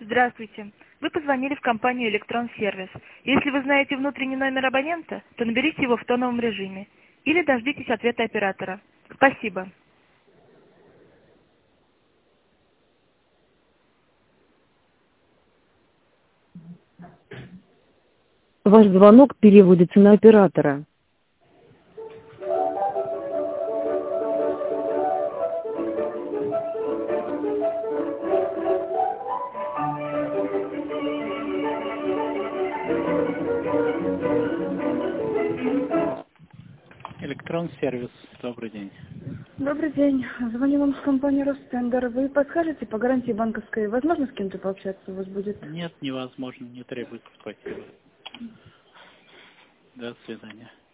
Здравствуйте. Вы позвонили в компанию «Электрон-сервис». Если вы знаете внутренний номер абонента, то наберите его в тоновом режиме. Или дождитесь ответа оператора. Спасибо. Ваш звонок переводится на оператора. Электрон-сервис. Добрый день. Добрый день. Звоню вам с компании Ростендер. Вы подскажете по гарантии банковской? Возможно с кем-то пообщаться у вас будет? Нет, невозможно, не требуется. Спасибо. До свидания.